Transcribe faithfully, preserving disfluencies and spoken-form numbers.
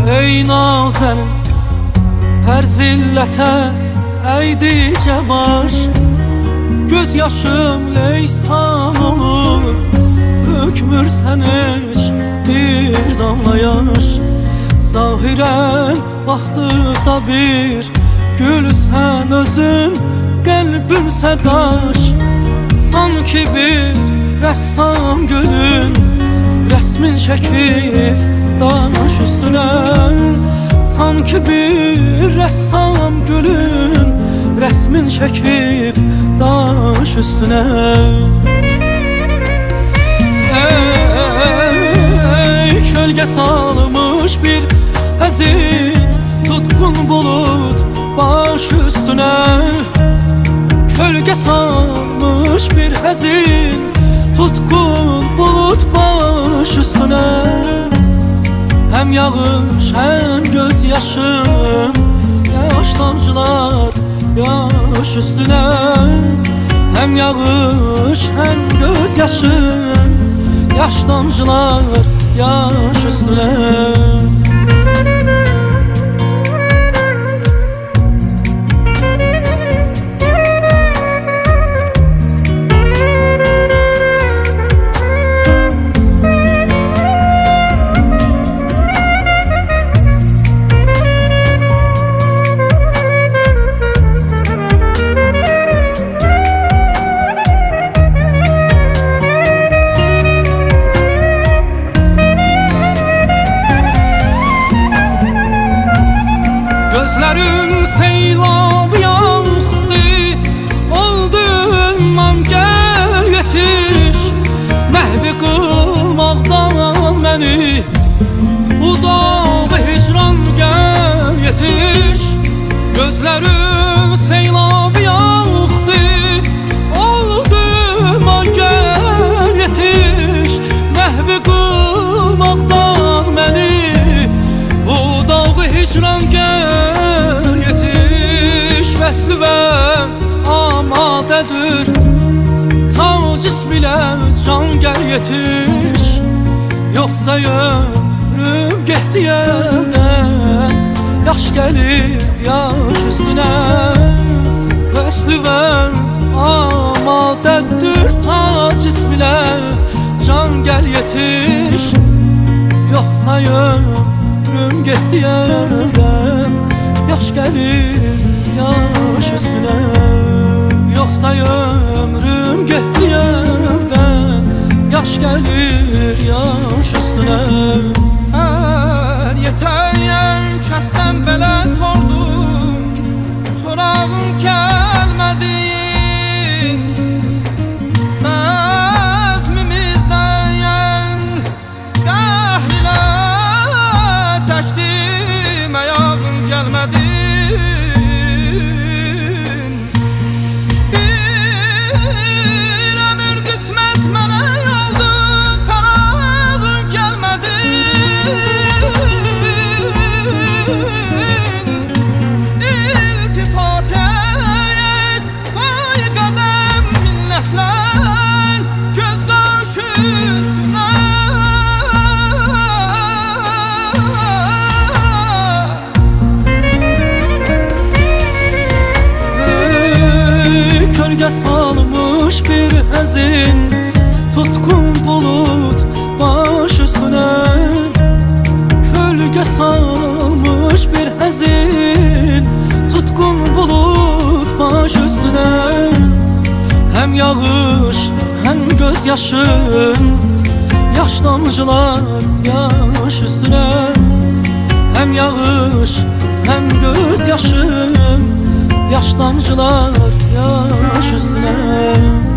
ey nazenin, her zillete eğdice baş. Göz yaşım leysan olur, hükmürsen hiç bir damla yaş. Zahiren baxdıqda bir gülsən özün, qəlbimsə daş. Sanki bir rəssam gülün rəsmin çəkib daş üstünə. Sanki bir rəssam gülün rəsmin çəkib daş üstünə. Ey kölge salmış bir həzin tutkun bulut baş üstüne. Kölge salmış bir həzin tutkun bulut baş üstüne. Hem yağış hem gözyaşım, yaş damcılar yaş üstüne. Hem yağış hem gözyaşım, yaş damcılar yaş üstüne. Gözlerim seylab yağdı, oldum gel yetiş. Məhvi qılmaqdan məni, bu dağı hicran gel yetiş. Gözlerim seylab yağdı, oldum gel yetiş. Məhvi qılmaqdan məni, bu dağı hicran gel. Vəsli və amadədir, ta cism ilə can gəl yetiş. Yoxsa ömrüm getdi yerdən, yaş gəlir yaş üstünə. Vəsli və amadədir, ta cism ilə can gəl yetiş. Yoxsa ömrüm getdi yerdən, yaş gəlir yaş üstüne. Yoksa ömrüm getdi yerdən, yaş gelir yaş üstüne. Hər yetər kəsdən belə sordum, sorağım gəlmədi. Bəzmimizdən qəhrilər çəkdim, ayağım gəlmədi. Kölge salmış bir həzin tutkun bulut baş üstüne. Kölge salmış bir həzin tutkun bulut baş üstüne. Hem yağış hem gözyaşım, yaş damcılar yaş üstüne. Hem yağış hem gözyaşım, yaş damcılar yaş üstüne.